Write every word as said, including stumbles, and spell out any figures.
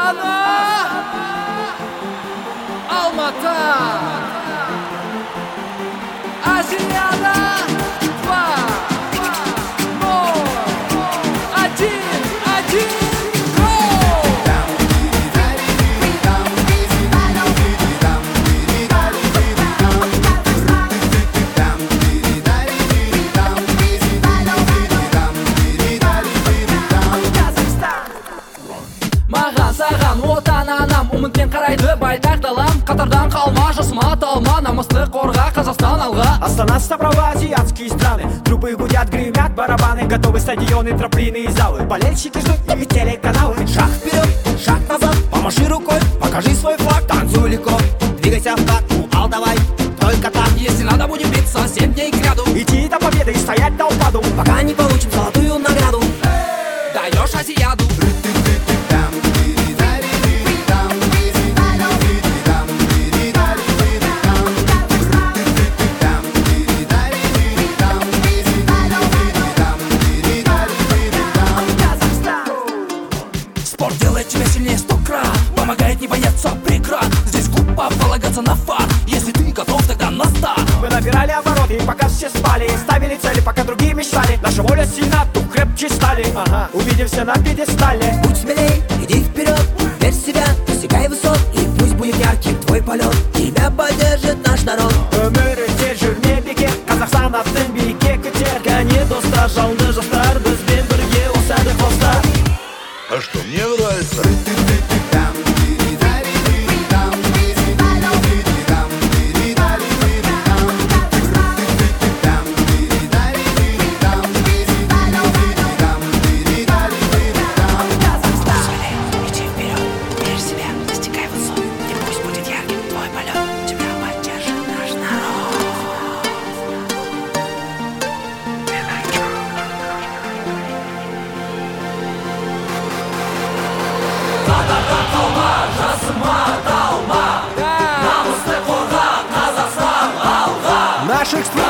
Астана, Алматы, Азияда два, ноль, один, один, маған саған отан анам, үмітпен қарайды байтақ далам. Қатардан қалма, жасыма талма, намысты қорға, Қазақстан алға. Астана, Ставрово, азиатские страны. Трубы гудят, гремят барабаны. Готовы стадионы, трамплины и залы. Болельщики ждут и телеканалы. Шаг вперед, шаг назад, помаши рукой, покажи свой флаг. Танцуй легко, двигайся в такт, упал давай, только так. Если надо, будем биться семь дней кряду. Идти до победы и стоять до упаду, Пока не получим золотую награду. Даешь Азияду. Спорт делает тебя сильнее сто крат, помогает не бояться преград. Здесь глупо полагаться на фарт, если ты готов, тогда на старт. мы набирали обороты, пока все спали. Ставили цели, пока другие мечтали. Наша воля сильна, дух крепче стали. Ага, увидимся на пьедестале. Будь смелей, иди вперед, верь в себя, достигай высот. И пусть будет ярким твой полет, тебя поддержит наш народ. Өмірі тер жүрме бекер, Қазақстан аттың биікке көтер. Кәне достар, жалынды жастар, бізбен бірге осады қостар. А что, мне нравится? Иди вперед, верь в себя, достигай высот. И пусть будет ярким твой полет, тебя поддержит наш народ. Қатардан қалма, жасыма талма, намысты қорға, Қазақстан алға. Наших